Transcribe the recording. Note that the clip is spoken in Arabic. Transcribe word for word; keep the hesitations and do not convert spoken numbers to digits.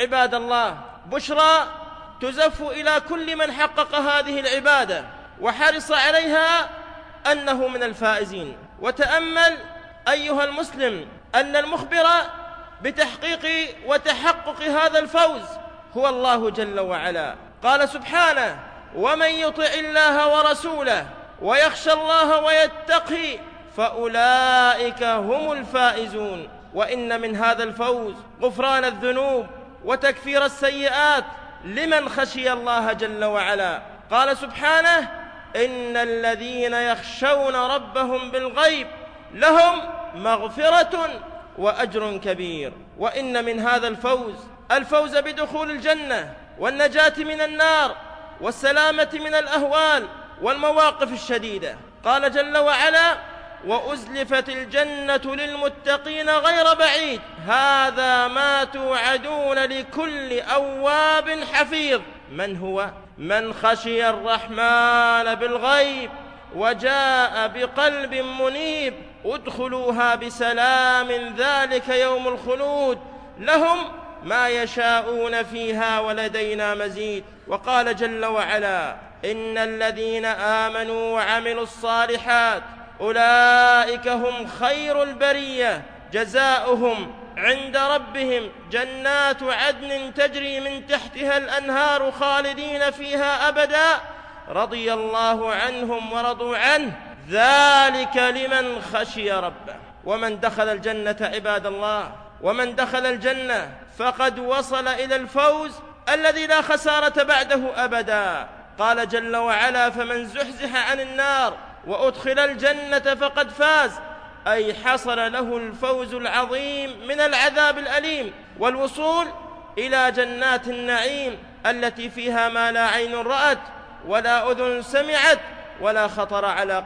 عباد الله، بشرى تزف إلى كل من حقق هذه العبادة وحرص عليها أنه من الفائزين. وتأمل أيها المسلم أن المخبر بتحقيق وتحقق هذا الفوز هو الله جل وعلا. قال سبحانه: ومن يطع الله ورسوله ويخشى الله ويتقي فأولئك هم الفائزون. وإن من هذا الفوز غفران الذنوب وتكفير السيئات لمن خشي الله جل وعلا. قال سبحانه: إن الذين يخشون ربهم بالغيب لهم مغفرة وأجر كبير. وإن من هذا الفوز الفوز بدخول الجنة والنجاة من النار والسلامة من الأهوال والمواقف الشديدة. قال جل وعلا: وأزلفت الجنة للمتقين غير بعيد هذا ما توعدون لكل أواب حفيظ. من هو؟ من خشي الرحمن بالغيب وجاء بقلب منيب ادخلوها بسلام ذلك يوم الخلود لهم ما يشاءون فيها ولدينا مزيد. وقال جل وعلا: إن الذين آمنوا وعملوا الصالحات أولئك هم خير البرية جزاؤهم عند ربهم جنات عدن تجري من تحتها الأنهار خالدين فيها أبدا رضي الله عنهم ورضوا عنه ذلك لمن خشي ربه. ومن دخل الجنة عباد الله، ومن دخل الجنة فقد وصل إلى الفوز الذي لا خسارة بعده أبدا. قال جل وعلا: فمن زحزح عن النار وأدخل الجنة فقد فاز، أي حصل له الفوز العظيم من العذاب الأليم والوصول إلى جنات النعيم التي فيها ما لا عين رأت ولا أذن سمعت ولا خطر على